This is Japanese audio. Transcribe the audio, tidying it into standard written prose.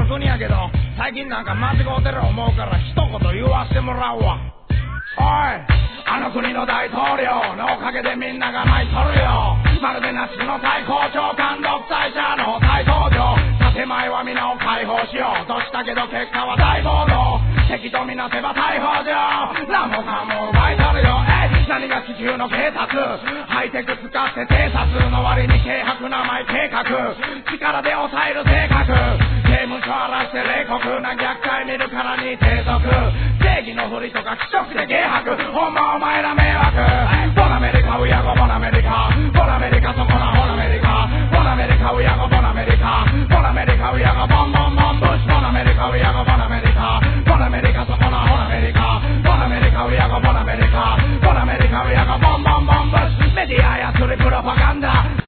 国やけど最近なんか間違うてる思うから一言言わしてもらうわ。おい、あの国の大統領のおかげでみんなが泣いとるよ。まるでナチスの最高長官独裁者の大統領。建前は皆を解放しようとしたけど結果は大暴動。敵とみなせば逮捕状。何もかも奪い取るよ。何が地球の警察、ハイテク使って偵察の割に軽薄なマイ計画、力で抑える性格、刑務所荒らして冷酷な虐待見るからに低俗、正義のふりとか気色で芸白、ほんまお前ら迷惑。ボナアメリカウヤゴボナアメリカ、ボナアメリカそこなホナアメリカ、ボナアメリカウヤゴボナアメリカ、ボナアメリカウヤゴボンボンボンブッシュ、ボナアメリカウヤゴボナアメリカ、ボナアメリカそこなホナアメリカ、ボナアメリカウヤゴボナアメリカ。